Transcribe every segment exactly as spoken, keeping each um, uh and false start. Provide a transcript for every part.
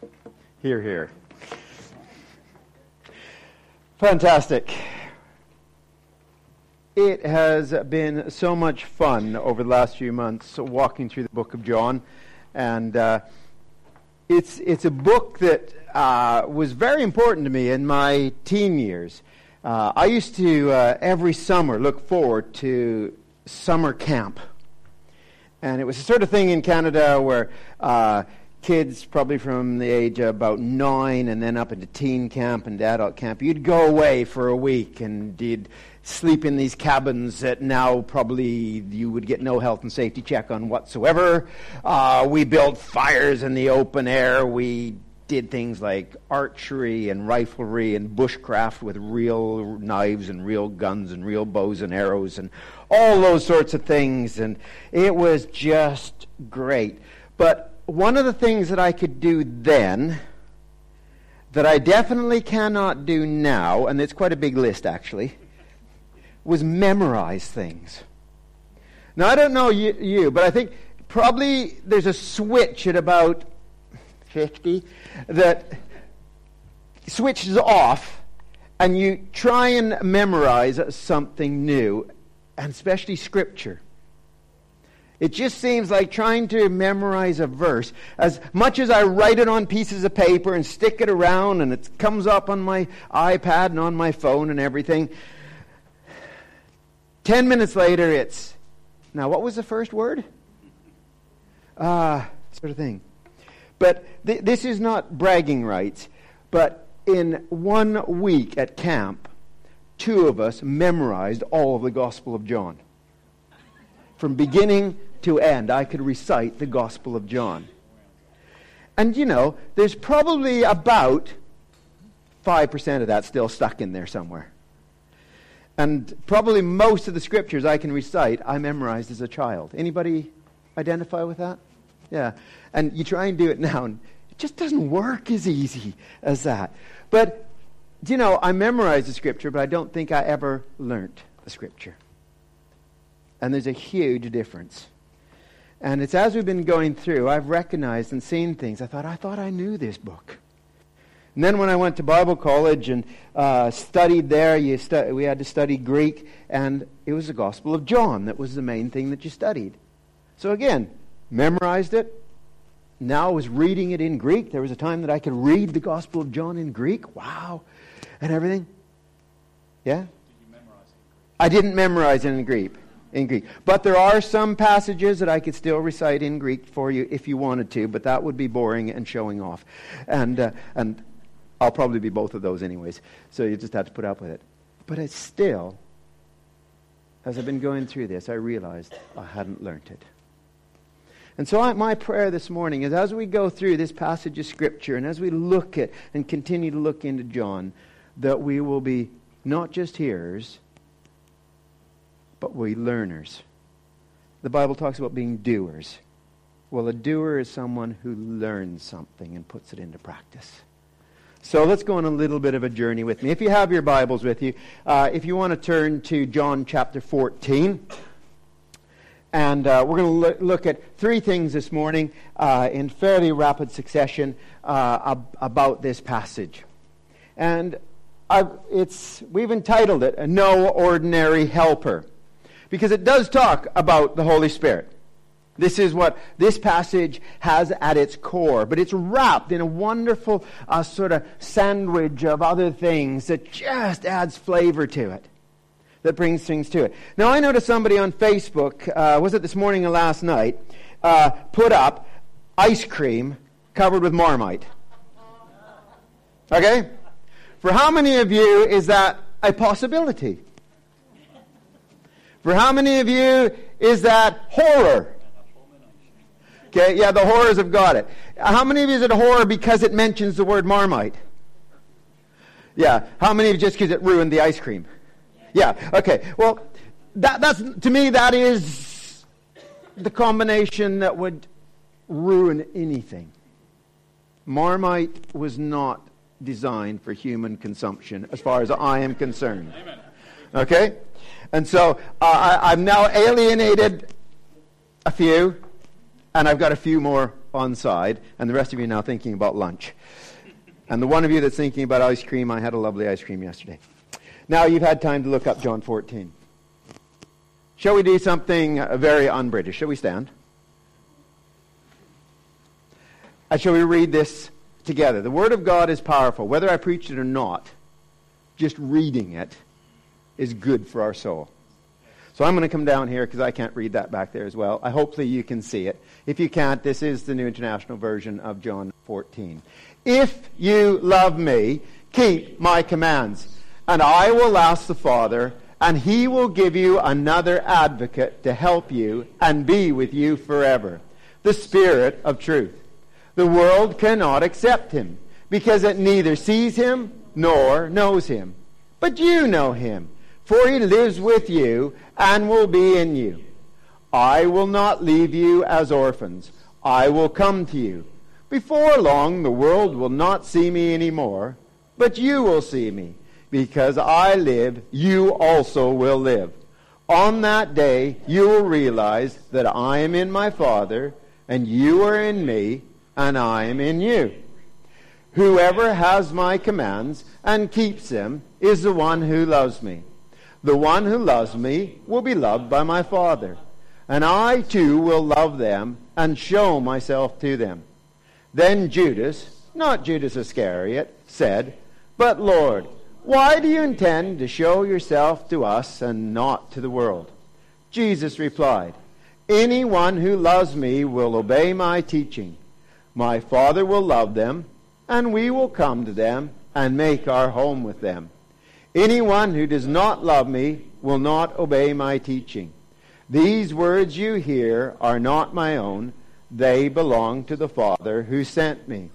Hear, hear. Fantastic. It has been so much fun over the last few months walking through the book of John. And uh, it's it's a book that uh, was very important to me in my teen years. Uh, I used to, uh, every summer, look forward to summer camp. And it was the sort of thing in Canada where uh, kids, probably from the age of about nine and then up into teen camp and adult camp, you'd go away for a week and you'd sleep in these cabins that now probably you would get no health and safety check on whatsoever. Uh, we built fires in the open air. We did things like archery and riflery and bushcraft with real knives and real guns and real bows and arrows and all those sorts of things. And it was just great. But one of the things that I could do then that I definitely cannot do now, and it's quite a big list actually, was memorize things. Now, I don't know you, you, but I think probably there's a switch at about fifty that switches off and you try and memorize something new, and especially Scripture. It just seems like trying to memorize a verse. As much as I write it on pieces of paper and stick it around and it comes up on my iPad and on my phone and everything, ten minutes later it's, now what was the first word? Ah, uh, sort of thing. But th- this is not bragging rights, but in one week at camp, two of us memorized all of the Gospel of John. From beginning to end, I could recite the Gospel of John. And you know, there's probably about five percent of that still stuck in there somewhere. And probably most of the scriptures I can recite, I memorized as a child. Anybody identify with that? Yeah. And you try and do it now, and it just doesn't work as easy as that. But, you know, I memorized the scripture, but I don't think I ever learnt the scripture. And there's a huge difference. And it's as we've been going through, I've recognized and seen things. I thought, I thought I knew this book. And then when I went to Bible college and uh, studied there, you stu- we had to study Greek, and it was the Gospel of John that was the main thing that you studied. So again, memorized it. Now I was reading it in Greek. There was a time that I could read the Gospel of John in Greek. Wow. And everything. Yeah? Did you memorize it in Greek? I didn't memorize it in Greek. In Greek. But there are some passages that I could still recite in Greek for you if you wanted to, but that would be boring and showing off. And uh, and I'll probably be both of those anyways. So you just have to put up with it. But it's still, as I've been going through this, I realized I hadn't learnt it. And so I, my prayer this morning is as we go through this passage of Scripture and as we look at and continue to look into John, that we will be not just hearers, but we learners. The Bible talks about being doers. Well, a doer is someone who learns something and puts it into practice. So let's go on a little bit of a journey with me. If you have your Bibles with you, uh, if you want to turn to John chapter fourteen. And uh, we're going to look, look at three things this morning uh, in fairly rapid succession uh, ab- about this passage. And I've, it's we've entitled it, No Ordinary Helper, because it does talk about the Holy Spirit. This is what this passage has at its core, but it's wrapped in a wonderful uh, sort of sandwich of other things that just adds flavor to it, that brings things to it. Now, I noticed somebody on Facebook, uh, was it this morning or last night, uh, put up ice cream covered with Marmite. Okay? For how many of you is that a possibility? For how many of you is that horror? Okay, yeah, the horrors have got it. How many of you is it a horror because it mentions the word Marmite? Yeah. How many of you just because it ruined the ice cream? Yeah. Okay. Well, that, that's to me that is the combination that would ruin anything. Marmite was not designed for human consumption, as far as I am concerned. Amen. Okay? And so uh, I, I've now alienated a few, and I've got a few more on side, and the rest of you are now thinking about lunch. And the one of you that's thinking about ice cream, I had a lovely ice cream yesterday. Now you've had time to look up John fourteen. Shall we do something uh, very un-British? Shall we stand? And shall we read this together? The Word of God is powerful. Whether I preach it or not, just reading it is good for our soul. So I'm going to come down here because I can't read that back there as well. I hopefully you can see it. If you can't, this is the New International Version of John fourteen. If you love me, keep my commands, and I will ask the Father, and he will give you another advocate to help you and be with you forever, the Spirit of truth. The world cannot accept him, because it neither sees him nor knows him. But you know him, for he lives with you and will be in you. I will not leave you as orphans. I will come to you. Before long, the world will not see me anymore, but you will see me. Because I live, you also will live. On that day, you will realize that I am in my Father, and you are in me, and I am in you. Whoever has my commands and keeps them is the one who loves me. The one who loves me will be loved by my Father, and I too will love them and show myself to them. Then Judas, not Judas Iscariot, said, But Lord, why do you intend to show yourself to us and not to the world? Jesus replied, Anyone who loves me will obey my teaching. My Father will love them, and we will come to them and make our home with them. Anyone who does not love me will not obey my teaching. These words you hear are not my own. They belong to the Father who sent me.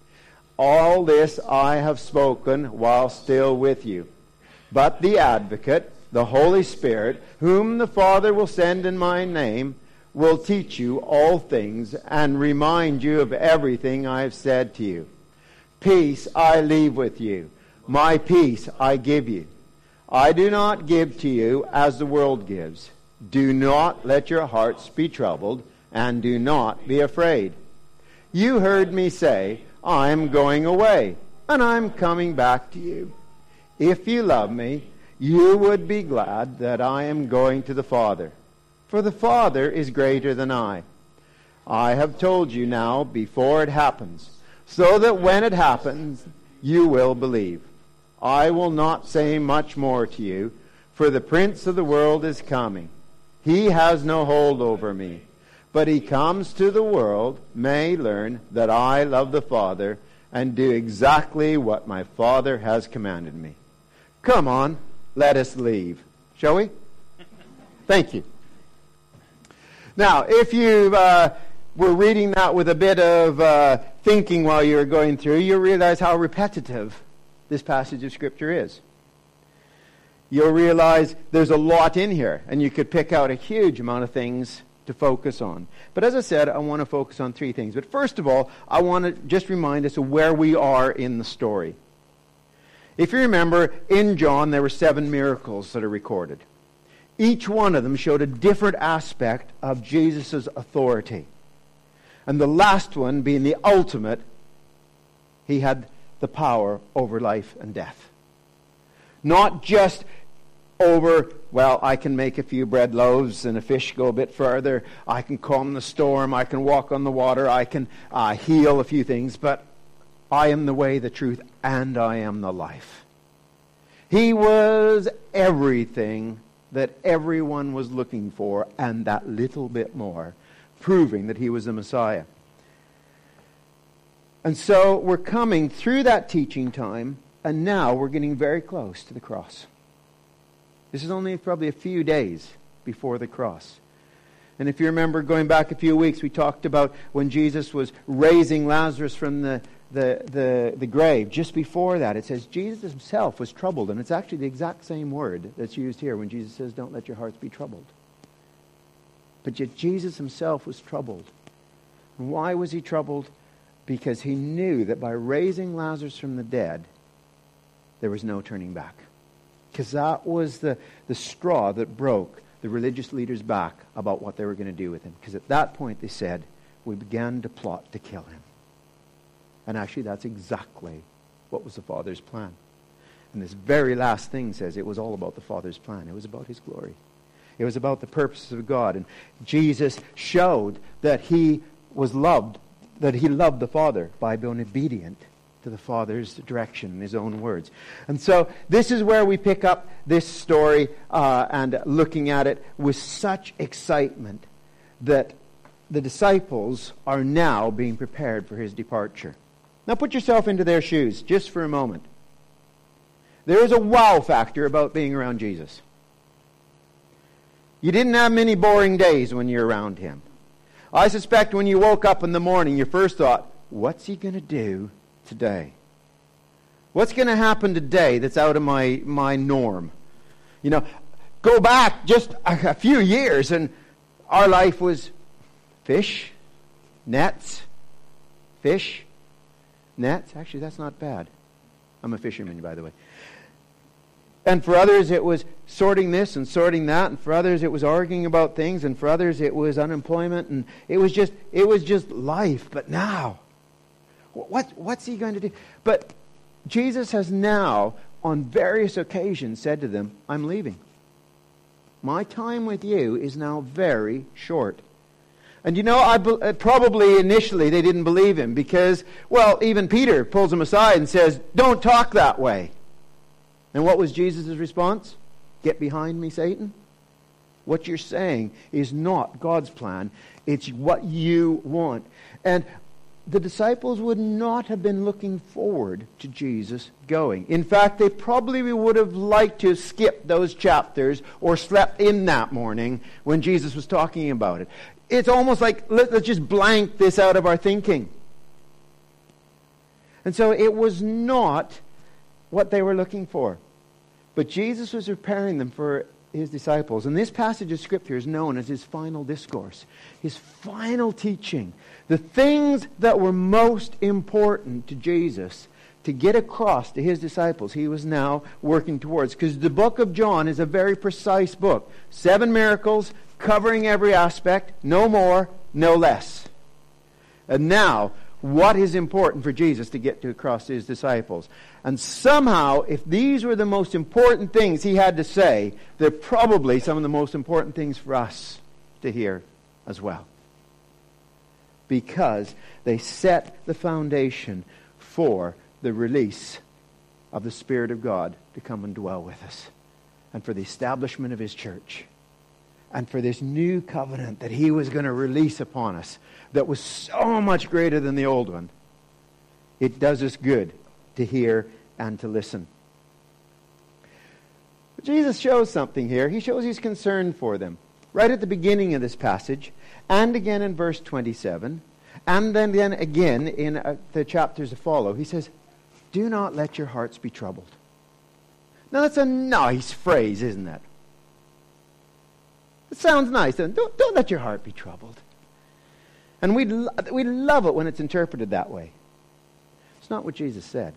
All this I have spoken while still with you. But the Advocate, the Holy Spirit, whom the Father will send in my name, will teach you all things and remind you of everything I have said to you. Peace I leave with you. My peace I give you. I do not give to you as the world gives. Do not let your hearts be troubled, and do not be afraid. You heard me say, I am going away, and I am coming back to you. If you love me, you would be glad that I am going to the Father, for the Father is greater than I. I have told you now before it happens, so that when it happens, you will believe. I will not say much more to you, for the Prince of the world is coming. He has no hold over me. But he comes to the world, may learn that I love the Father and do exactly what my Father has commanded me. Come on, let us leave. Shall we? Thank you. Now, if you uh, were reading that with a bit of uh, thinking while you were going through, you realize how repetitive this passage of Scripture is. You'll realize there's a lot in here, and you could pick out a huge amount of things to focus on. But as I said, I want to focus on three things. But first of all, I want to just remind us of where we are in the story. If you remember, in John, there were seven miracles that are recorded. Each one of them showed a different aspect of Jesus' authority. And the last one being the ultimate, he had the power over life and death. Not just over, well, I can make a few bread loaves and a fish go a bit further. I can calm the storm. I can walk on the water. I can uh, heal a few things. But I am the way, the truth, and I am the life. He was everything that everyone was looking for, and that little bit more, proving that he was the Messiah. And so we're coming through that teaching time, and now we're getting very close to the cross. This is only probably a few days before the cross. And if you remember going back a few weeks, we talked about when Jesus was raising Lazarus from the, the, the, the grave. Just before that, it says Jesus himself was troubled. And it's actually the exact same word that's used here when Jesus says, don't let your hearts be troubled. But yet Jesus himself was troubled. And why was he troubled? Because he knew that by raising Lazarus from the dead, there was no turning back. Because that was the, the straw that broke the religious leaders' back about what they were going to do with him. Because at that point they said, we began to plot to kill him. And actually, that's exactly what was the Father's plan. And this very last thing says it was all about the Father's plan. It was about his glory. It was about the purposes of God. And Jesus showed that he was loved, that he loved the Father by being obedient to the Father's direction in his own words. And so this is where we pick up this story uh, and looking at it with such excitement that the disciples are now being prepared for his departure. Now put yourself into their shoes just for a moment. There is a wow factor about being around Jesus. You didn't have many boring days when you're around him. I suspect when you woke up in the morning, your first thought, what's he going to do today? What's going to happen today that's out of my, my norm? You know, go back just a, a few years and our life was fish, nets, fish, nets. Actually, that's not bad. I'm a fisherman, by the way. And for others, it was sorting this and sorting that. And for others, it was arguing about things. And for others, it was unemployment. And it was just, it was just life. But now, what, what's he going to do? But Jesus has now, on various occasions, said to them, I'm leaving. My time with you is now very short. And you know, I be- probably initially they didn't believe him because, well, even Peter pulls him aside and says, don't talk that way. And what was Jesus' response? Get behind me, Satan. What you're saying is not God's plan. It's what you want. And the disciples would not have been looking forward to Jesus going. In fact, they probably would have liked to have skipped those chapters or slept in that morning when Jesus was talking about it. It's almost like, let, let's just blank this out of our thinking. And so it was not what they were looking for. But Jesus was preparing them for his disciples. And this passage of Scripture is known as his final discourse, his final teaching. The things that were most important to Jesus to get across to his disciples, he was now working towards. Because the book of John is a very precise book. Seven miracles, covering every aspect, no more, no less. And now, what is important for Jesus to get to across to his disciples? And somehow, if these were the most important things he had to say, they're probably some of the most important things for us to hear as well. Because they set the foundation for the release of the Spirit of God to come and dwell with us. And for the establishment of his church. And for this new covenant that he was going to release upon us that was so much greater than the old one. It does us good to hear and to listen. But Jesus shows something here. He shows he's concerned for them. Right at the beginning of this passage, and again in verse twenty-seven, and then, then again in uh, the chapters that follow, he says, do not let your hearts be troubled. Now that's a nice phrase, isn't it? It sounds nice. Don't, don't let your heart be troubled. And we lo- we love it when it's interpreted that way. It's not what Jesus said.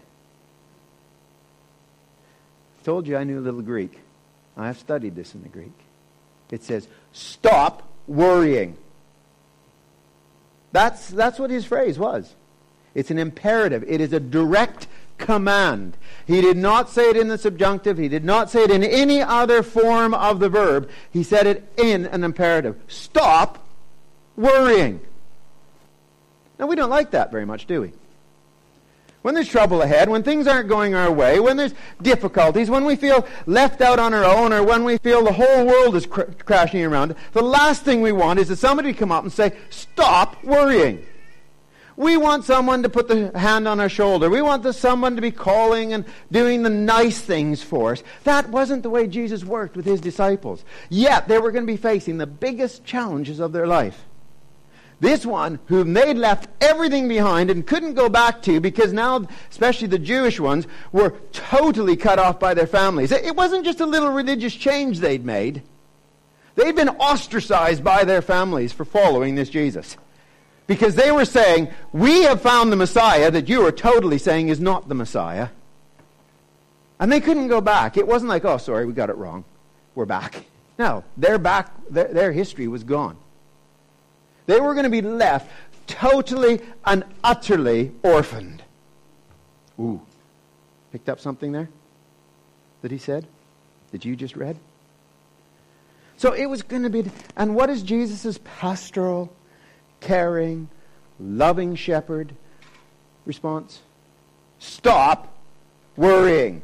I told you I knew a little Greek. I have studied this in the Greek. It says, stop worrying. That's, that's what his phrase was. It's an imperative. It is a direct command. He did not say it in the subjunctive. He did not say it in any other form of the verb. He said it in an imperative. Stop worrying. Now, we don't like that very much, do we? When there's trouble ahead, when things aren't going our way, when there's difficulties, when we feel left out on our own, or when we feel the whole world is cr- crashing around, the last thing we want is that somebody come up and say, stop worrying. We want someone to put the hand on our shoulder. We want the, someone to be calling and doing the nice things for us. That wasn't the way Jesus worked with his disciples. Yet they were going to be facing the biggest challenges of their life. This one, whom they'd left everything behind and couldn't go back to because now, especially the Jewish ones, were totally cut off by their families. It wasn't just a little religious change they'd made. They'd been ostracized by their families for following this Jesus. Because they were saying, we have found the Messiah that you are totally saying is not the Messiah. And they couldn't go back. It wasn't like, oh, sorry, we got it wrong. We're back. No, their back, their, their history was gone. They were going to be left totally and utterly orphaned. Ooh. Picked up something there that he said? That you just read? So it was going to be... And what is Jesus' pastoral, caring, loving shepherd response? Stop worrying.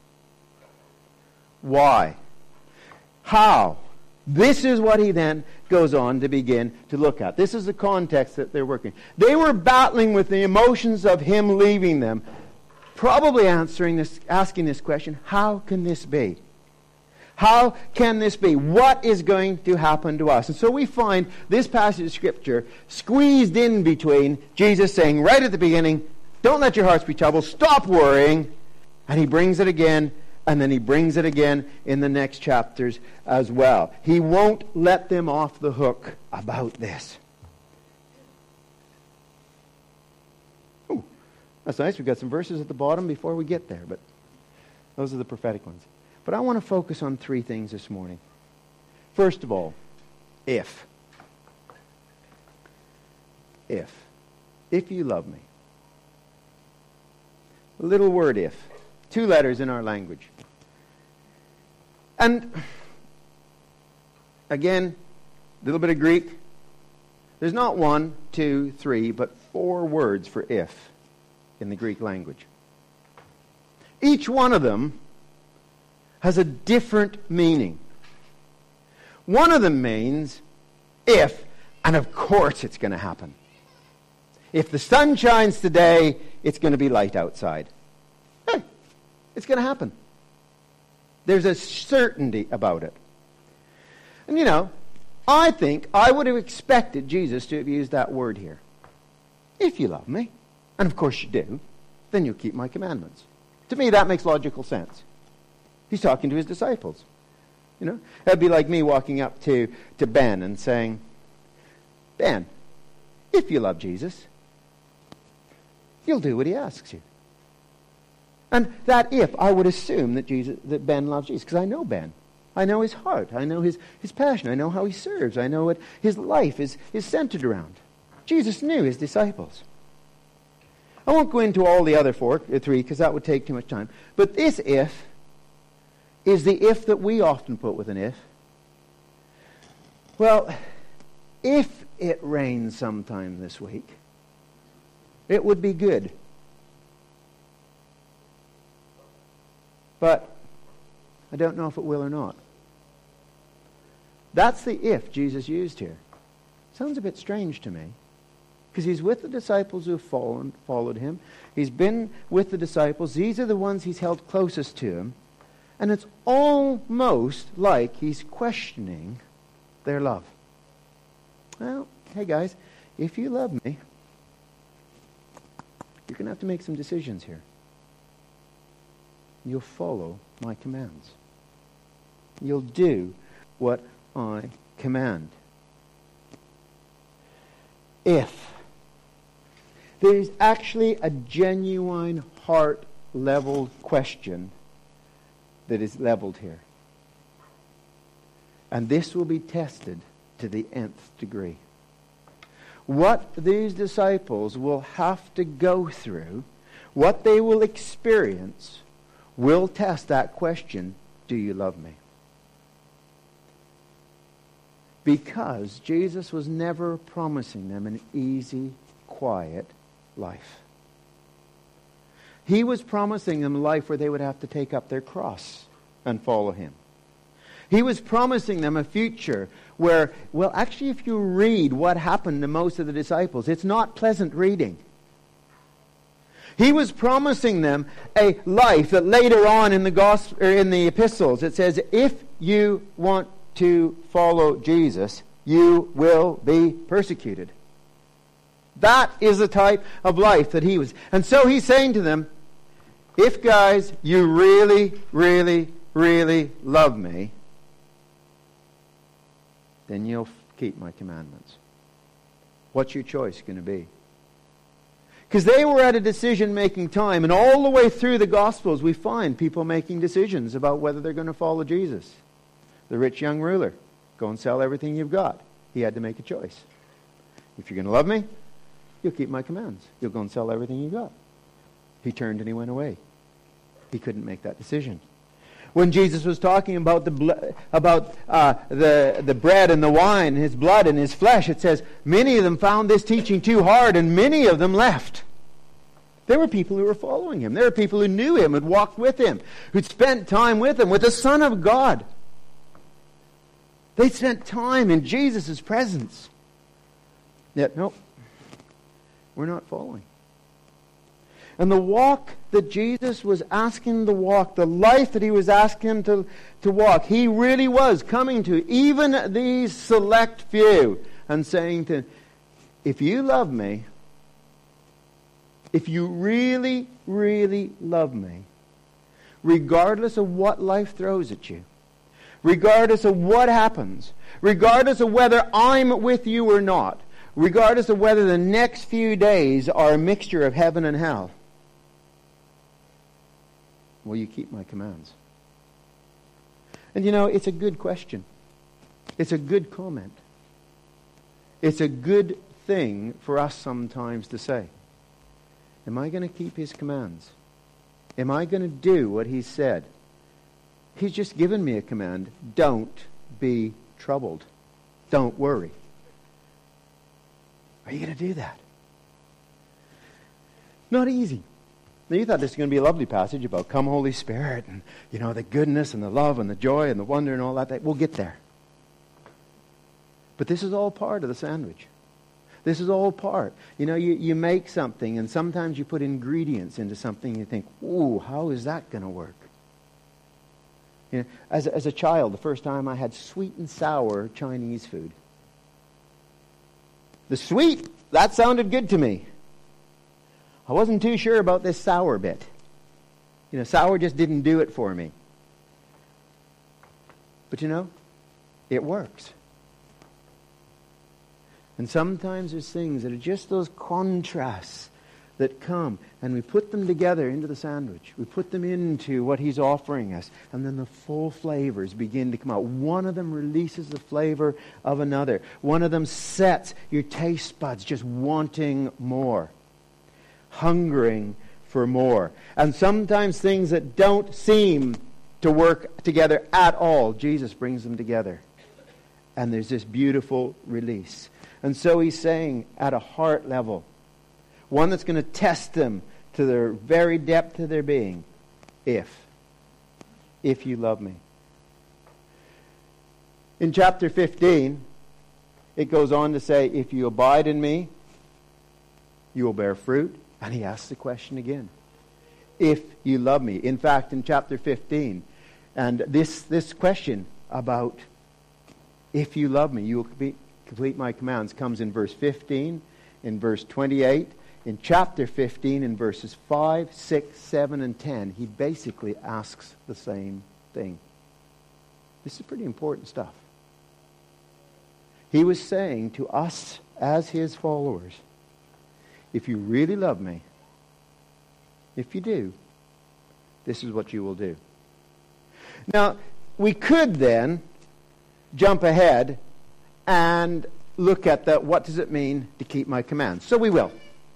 Why? How? This is what he then goes on to begin to look at. This is the context that they're working. They were battling with the emotions of him leaving them, probably answering this, asking this question, how can this be? How can this be? What is going to happen to us? And so we find this passage of Scripture squeezed in between Jesus saying right at the beginning, don't let your hearts be troubled, stop worrying. And he brings it again, and then he brings it again in the next chapters as well. He won't let them off the hook about this. Ooh, that's nice. We've got some verses at the bottom before we get there, but those are the prophetic ones. But I want to focus on three things this morning. First of all, if. If. If you love me. A little word if. Two letters in our language. And, again, a little bit of Greek. There's not one, two, three, but four words for if in the Greek language. Each one of them has a different meaning. One of them means if, and of course it's going to happen. If the sun shines today, it's going to be light outside. Hey, it's going to happen. There's a certainty about it. And you know, I think I would have expected Jesus to have used that word here. If you love me, and of course you do, then you'll keep my commandments. To me, that makes logical sense. He's talking to his disciples. You know, that'd be like me walking up to, to Ben and saying, Ben, if you love Jesus, you'll do what he asks you. And that if, I would assume that Jesus, that Ben loves Jesus, because I know Ben. I know his heart. I know his, his passion. I know how he serves. I know what his life is, is centered around. Jesus knew his disciples. I won't go into all the other four, three, because that would take too much time. But this if is the if that we often put with an if. Well, if it rains sometime this week, it would be good. But I don't know if it will or not. That's the if Jesus used here. Sounds a bit strange to me. Because he's with the disciples who have fallen, followed him. He's been with the disciples. These are the ones he's held closest to him. And it's almost like he's questioning their love. Well, hey guys, if you love me, you're going to have to make some decisions here. You'll follow my commands. You'll do what I command. If there is actually a genuine heart-leveled question that is leveled here. And this will be tested to the nth degree. What these disciples will have to go through, what they will experience, will test that question, do you love me? Because Jesus was never promising them an easy, quiet life. He was promising them a life where they would have to take up their cross and follow him. He was promising them a future where, well, actually, if you read what happened to most of the disciples, it's not pleasant reading. He was promising them a life that later on in the gospel, or in the epistles, it says, if you want to follow Jesus, you will be persecuted. That is the type of life that he was. And so he's saying to them, if guys, you really, really, really love me, then you'll keep my commandments. What's your choice going to be? Because they were at a decision-making time, and all the way through the Gospels we find people making decisions about whether they're going to follow Jesus. The rich young ruler, go and sell everything you've got. He had to make a choice. If you're going to love me, you'll keep my commands. You'll go and sell everything you got. He turned and he went away. He couldn't make that decision. When Jesus was talking about the bl- about uh, the the bread and the wine, his blood and his flesh, it says many of them found this teaching too hard, and many of them left. There were people who were following him. There were people who knew him, had walked with him, who'd spent time with him, with the Son of God. They spent time in Jesus' presence. Yet, nope, we're not following. And the walk that Jesus was asking to walk, the life that he was asking to, to walk, he really was coming to even these select few and saying to them, if you love me, if you really, really love me, regardless of what life throws at you, regardless of what happens, regardless of whether I'm with you or not, regardless of whether the next few days are a mixture of heaven and hell, will you keep my commands? And you know, it's a good question. It's a good comment. It's a good thing for us sometimes to say. Am I going to keep his commands? Am I going to do what he said? He's just given me a command. Don't be troubled. Don't worry. Are you going to do that? Not easy. Now, you thought this was going to be a lovely passage about come Holy Spirit and, you know, the goodness and the love and the joy and the wonder and all that. We'll get there. But this is all part of the sandwich. This is all part. You know, you, you make something and sometimes you put ingredients into something and you think, ooh, how is that going to work? You know, as, as a child, the first time I had sweet and sour Chinese food. The sweet, that sounded good to me. I wasn't too sure about this sour bit. You know, sour just didn't do it for me. But you know, it works. And sometimes there's things that are just those contrasts that come, and we put them together into the sandwich. We put them into what he's offering us, and then the full flavors begin to come out. One of them releases the flavor of another. One of them sets your taste buds just wanting more, hungering for more. And sometimes things that don't seem to work together at all, Jesus brings them together. And there's this beautiful release. And so he's saying at a heart level, one that's going to test them to their very depth of their being, if, if you love me. In chapter fifteen, it goes on to say, if you abide in me, you will bear fruit. And he asks the question again. If you love me. In fact, in chapter fifteen, and this, this question about if you love me, you will complete, complete my commands, comes in verse fifteen, in verse twenty-eight, in chapter fifteen, in verses five, six, seven, and ten. He basically asks the same thing. This is pretty important stuff. He was saying to us as his followers, if you really love me, if you do, this is what you will do. Now, we could then jump ahead and look at the, what does it mean to keep my commands? So we will.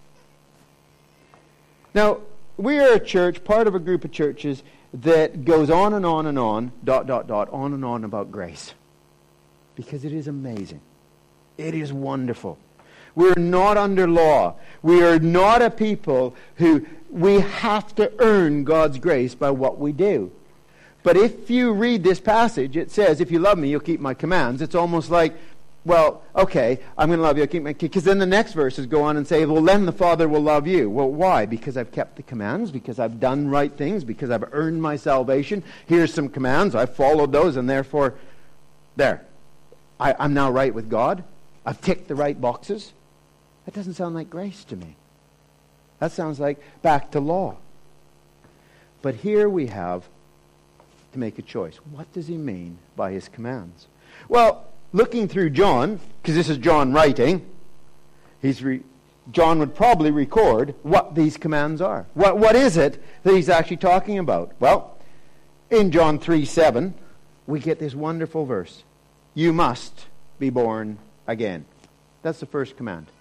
Now, we are a church, part of a group of churches that goes on and on and on, dot, dot, dot, on and on about grace. Because it is amazing. It is wonderful. We're not under law. We are not a people who we have to earn God's grace by what we do. But if you read this passage, it says, if you love me, you'll keep my commands. It's almost like, well, okay, I'm going to love you, I'll keep my commands. Because then the next verses go on and say, well, then the Father will love you. Well, why? Because I've kept the commands, because I've done right things, because I've earned my salvation. Here's some commands. I've followed those, and therefore, there. I, I'm now right with God. I've ticked the right boxes. That doesn't sound like grace to me. That sounds like back to law. But here we have to make a choice. What does he mean by his commands? Well, looking through John, because this is John writing, he's re- John would probably record what these commands are. What, what is it that he's actually talking about? Well, in John three seven, we get this wonderful verse. You must be born again. That's the first command.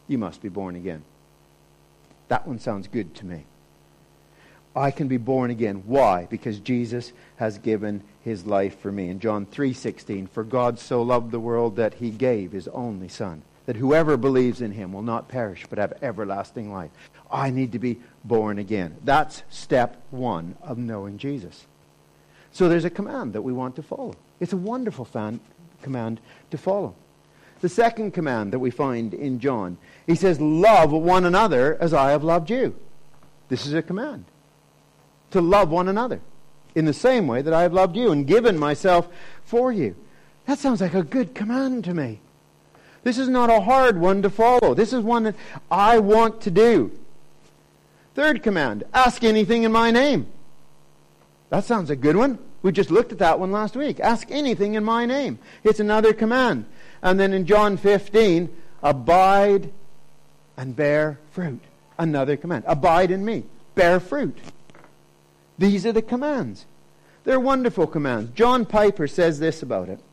you must be born again. That one sounds good to me. I can be born again. Why? Because Jesus has given his life for me. In John three sixteen, for God so loved the world that he gave his only Son, that whoever believes in him will not perish but have everlasting life. I need to be born again. That's step one of knowing Jesus. So there's a command that we want to follow. It's a wonderful fan, command to follow. The second command that we find in John, he says, love one another as I have loved you. This is a command. To love one another in the same way that I have loved you and given myself for you. That sounds like a good command to me. This is not a hard one to follow. This is one that I want to do. Third command, ask anything in my name. That sounds a good one. We just looked at that one last week. Ask anything in my name. It's another command. And then in John fifteen, abide and bear fruit. Another command. Abide in me. Bear fruit. These are the commands. They're wonderful commands. John Piper says this about it.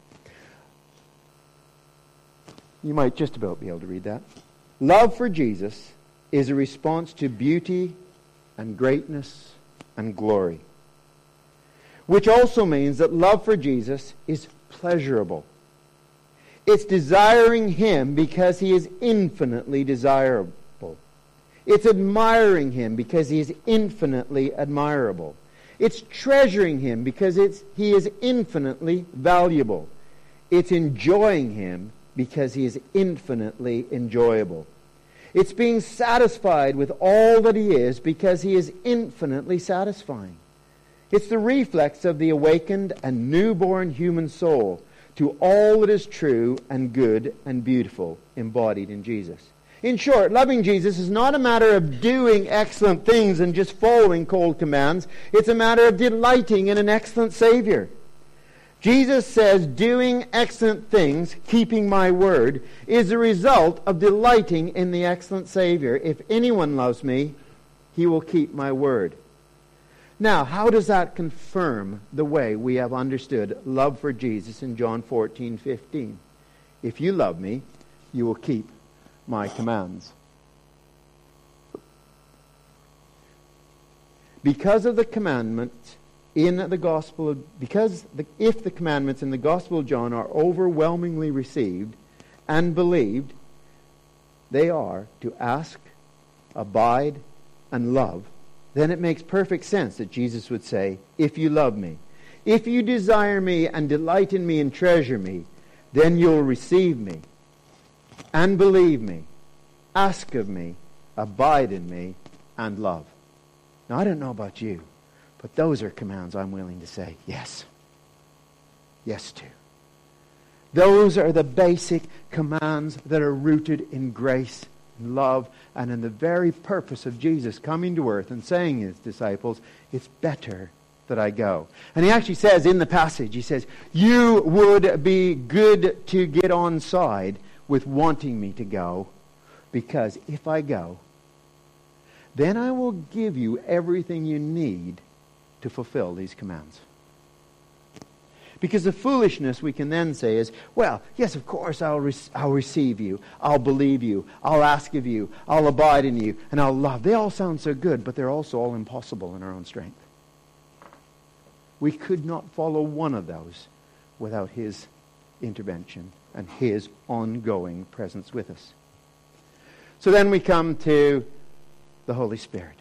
You might just about be able to read that. Love for Jesus is a response to beauty and greatness and glory. Which also means that love for Jesus is pleasurable. It's desiring him because he is infinitely desirable. It's admiring him because he is infinitely admirable. It's treasuring him because it's, he is infinitely valuable. It's enjoying him because he is infinitely enjoyable. It's being satisfied with all that he is because he is infinitely satisfying. It's the reflex of the awakened and newborn human soul to all that is true and good and beautiful embodied in Jesus. In short, loving Jesus is not a matter of doing excellent things and just following cold commands. It's a matter of delighting in an excellent Savior. Jesus says, doing excellent things, keeping my word, is the result of delighting in the excellent Savior. If anyone loves me, he will keep my word. Now, how does that confirm the way we have understood love for Jesus in John fourteen fifteen? If you love me, you will keep my commands. Because of the commandments in the Gospel of, because the, if the commandments in the Gospel of John are overwhelmingly received and believed, they are to ask, abide, and love, then it makes perfect sense that Jesus would say, if you love me, if you desire me and delight in me and treasure me, then you'll receive me and believe me, ask of me, abide in me, and love. Now, I don't know about you, but those are commands I'm willing to say yes. Yes to. Those are the basic commands that are rooted in grace, in love, and in the very purpose of Jesus coming to earth and saying to his disciples, it's better that I go. And he actually says in the passage, he says, you would be good to get on side with wanting me to go, because if I go, then I will give you everything you need to fulfill these commands. Because the foolishness we can then say is, well, yes, of course, I'll, re- I'll receive you, I'll believe you, I'll ask of you, I'll abide in you, and I'll love. They all sound so good, but they're also all impossible in our own strength. We could not follow one of those without his intervention and his ongoing presence with us. So then we come to the Holy Spirit.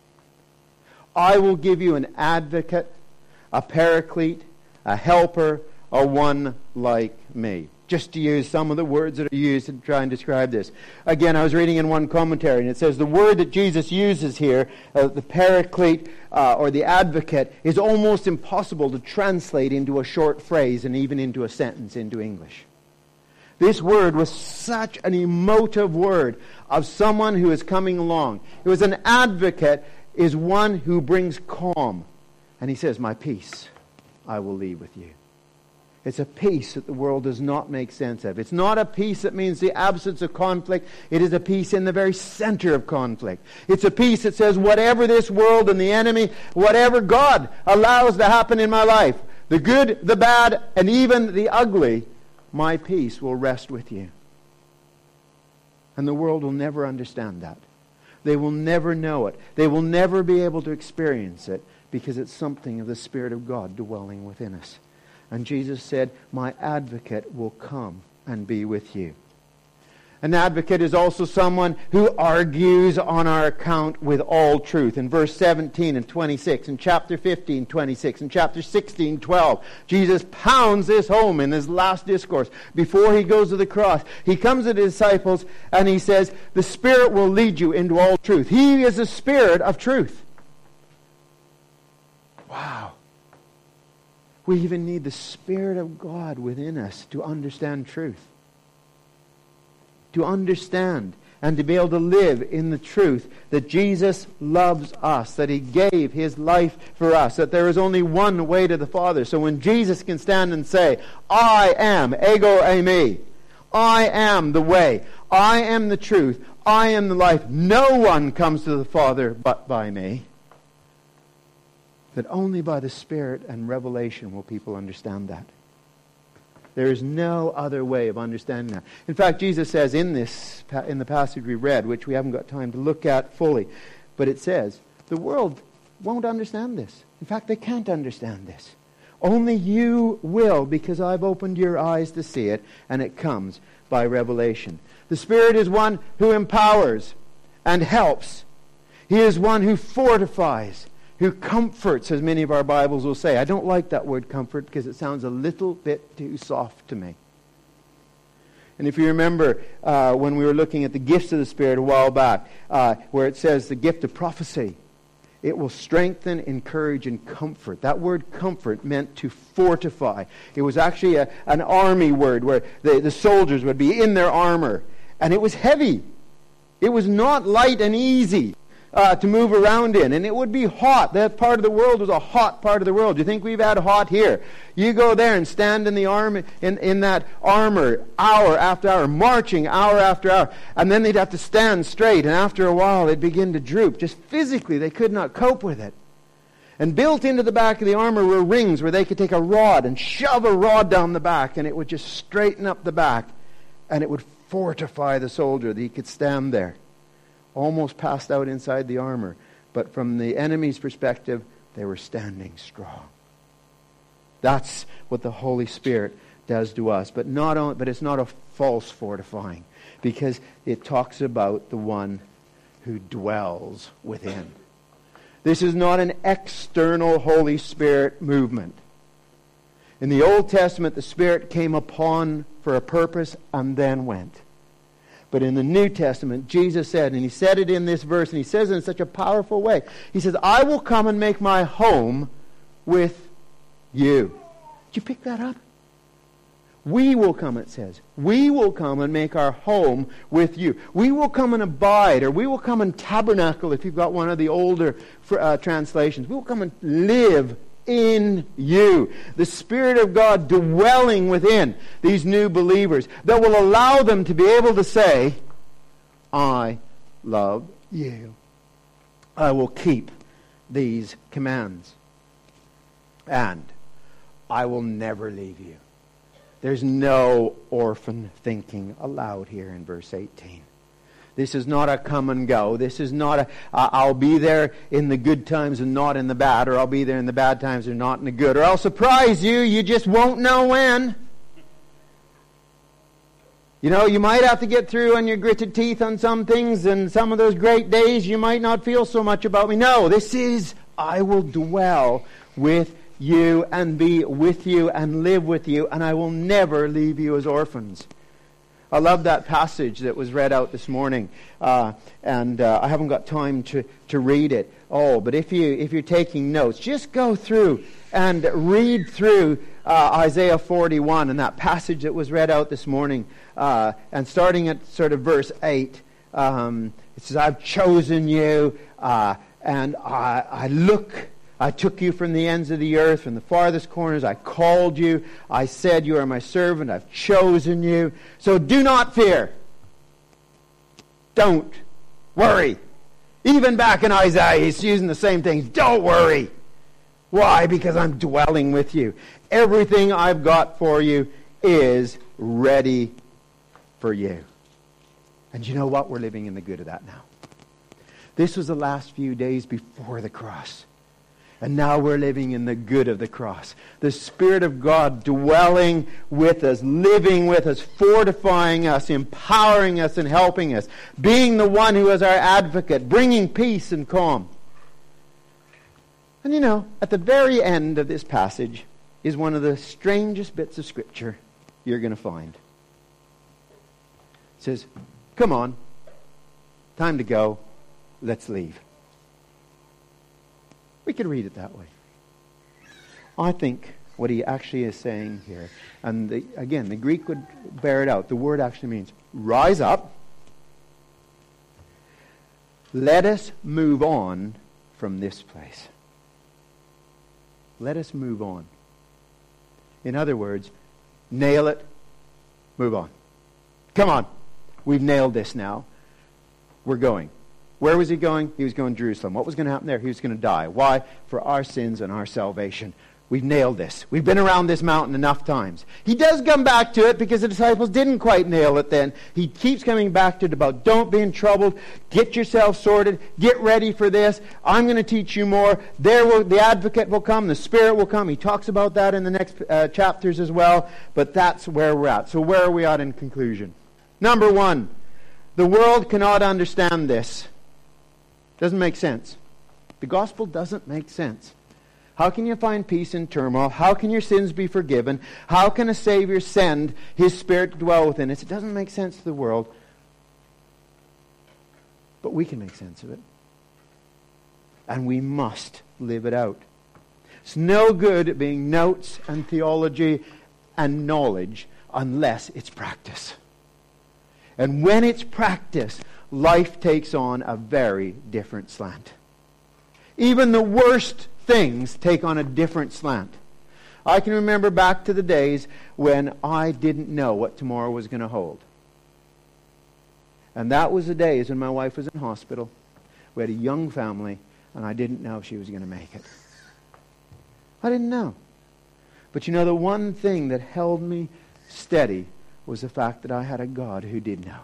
I will give you an advocate, a paraclete, a helper, or one like me. Just to use some of the words that are used to try and describe this. Again, I was reading in one commentary, and it says the word that Jesus uses here, uh, the paraclete uh, or the advocate, is almost impossible to translate into a short phrase and even into a sentence into English. This word was such an emotive word of someone who is coming along. It was an advocate, is one who brings calm. And he says, my peace I will leave with you. It's a peace that the world does not make sense of. It's not a peace that means the absence of conflict. It is a peace in the very center of conflict. It's a peace that says whatever this world and the enemy, whatever God allows to happen in my life, the good, the bad, and even the ugly, my peace will rest with you. And the world will never understand that. They will never know it. They will never be able to experience it because it's something of the Spirit of God dwelling within us. And Jesus said, my advocate will come and be with you. An advocate is also someone who argues on our account with all truth. In verse seventeen and twenty-six, in chapter fifteen, twenty-six, in chapter sixteen, twelve, Jesus pounds this home in his last discourse before he goes to the cross. He comes to the disciples and he says, the Spirit will lead you into all truth. He is the Spirit of truth. Wow. We even need the Spirit of God within us to understand truth. To understand and to be able to live in the truth that Jesus loves us, that he gave his life for us, that there is only one way to the Father. So when Jesus can stand and say, I am, ego eimi, I am the way, I am the truth, I am the life, no one comes to the Father but by me, that only by the Spirit and revelation will people understand that. There is no other way of understanding that. In fact, Jesus says in this, in the passage we read, which we haven't got time to look at fully, but it says, the world won't understand this. In fact, they can't understand this. Only you will, because I've opened your eyes to see it, and it comes by revelation. The Spirit is one who empowers and helps. He is one who fortifies, who comforts, as many of our Bibles will say. I don't like that word comfort because it sounds a little bit too soft to me. And if you remember uh, when we were looking at the gifts of the Spirit a while back, uh, where it says the gift of prophecy, it will strengthen, encourage, and comfort. That word comfort meant to fortify. It was actually a, an army word where the, the soldiers would be in their armor. And it was heavy. It was not light and easy Uh, to move around in, and it would be hot. That part of the world was a hot part of the world. Do you think we've had hot here? You go there and stand in the arm in, in that armor hour after hour, marching hour after hour, and then they'd have to stand straight, and after a while they'd begin to droop. Just physically they could not cope with it. And built into the back of the armor were rings where they could take a rod and shove a rod down the back, and it would just straighten up the back, and it would fortify the soldier that he could stand there. Almost passed out inside the armor. But from the enemy's perspective, they were standing strong. That's what the Holy Spirit does to us. But not only, but it's not a false fortifying, because it talks about the one who dwells within. This is not an external Holy Spirit movement. In the Old Testament, the Spirit came upon for a purpose and then went. But in the New Testament, Jesus said, and he said it in this verse, and he says it in such a powerful way. He says, I will come and make my home with you. Did you pick that up? We will come, it says. We will come and make our home with you. We will come and abide, or we will come and tabernacle, if you've got one of the older uh, translations. We will come and live in you. The Spirit of God dwelling within these new believers that will allow them to be able to say, I love you. I will keep these commands. And I will never leave you. There's no orphan thinking allowed here in verse eighteen. This is not a come and go. This is not a, uh, I'll be there in the good times and not in the bad, or I'll be there in the bad times and not in the good, or I'll surprise you, you just won't know when. You know, you might have to get through on your gritted teeth on some things, and some of those great days you might not feel so much about me. No, this is, I will dwell with you and be with you and live with you, and I will never leave you as orphans. I love that passage that was read out this morning, uh, and uh, I haven't got time to, to read it all. But if you if you're taking notes, just go through and read through uh, Isaiah forty-one and that passage that was read out this morning, uh, and starting at sort of verse eight, um, it says, "I've chosen you, uh, and I, I look." I took you from the ends of the earth, from the farthest corners. I called you. I said, you are my servant. I've chosen you. So do not fear. Don't worry. Even back in Isaiah, he's using the same things. Don't worry. Why? Because I'm dwelling with you. Everything I've got for you is ready for you. And you know what? We're living in the good of that now. This was the last few days before the cross. And now we're living in the good of the cross. The Spirit of God dwelling with us, living with us, fortifying us, empowering us, and helping us. Being the one who is our advocate, bringing peace and calm. And you know, at the very end of this passage is one of the strangest bits of Scripture you're going to find. It says, come on, time to go, let's leave. We could read it that way. I think what he actually is saying here, and the, again, the Greek would bear it out. The word actually means, rise up, let us move on from this place. Let us move on. In other words, nail it, move on. Come on, we've nailed this now. We're going. Where was he going? He was going to Jerusalem. What was going to happen there? He was going to die. Why? For our sins and our salvation. We've nailed this. We've been around this mountain enough times. He does come back to it because the disciples didn't quite nail it then. He keeps coming back to it about don't be in trouble. Get yourself sorted. Get ready for this. I'm going to teach you more. There will, the advocate will come. The Spirit will come. He talks about that in the next uh, chapters as well. But that's where we're at. So where are we at in conclusion? Number one, the world cannot understand this. Doesn't make sense. The gospel doesn't make sense. How can you find peace in turmoil? How can your sins be forgiven? How can a Savior send His Spirit to dwell within us? It doesn't make sense to the world. But we can make sense of it. And we must live it out. It's no good at being notes and theology and knowledge unless it's practice. And when it's practice, life takes on a very different slant. Even the worst things take on a different slant. I can remember back to the days when I didn't know what tomorrow was going to hold. And that was the days when my wife was in hospital. We had a young family, and I didn't know if she was going to make it. I didn't know. But you know, the one thing that held me steady was the fact that I had a God who did know.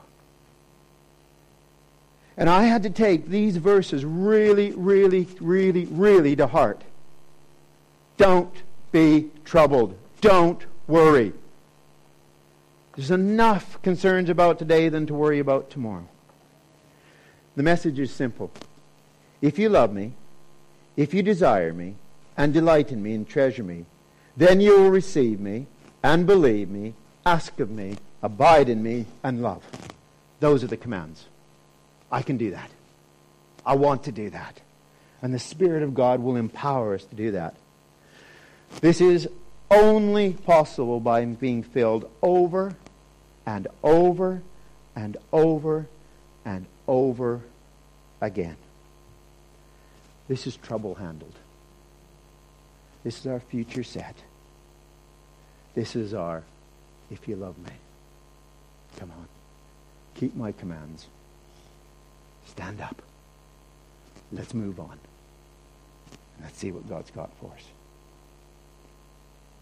And I had to take these verses really, really, really, really to heart. Don't be troubled. Don't worry. There's enough concerns about today than to worry about tomorrow. The message is simple. If you love me, if you desire me, and delight in me and treasure me, then you will receive me and believe me, ask of me, abide in me, and love. Those are the commands. I can do that. I want to do that. And the Spirit of God will empower us to do that. This is only possible by being filled over and over and over and over again. This is trouble handled. This is our future set. This is our, if you love me, come on, keep my commands. Stand up. Let's move on. Let's see what God's got for us.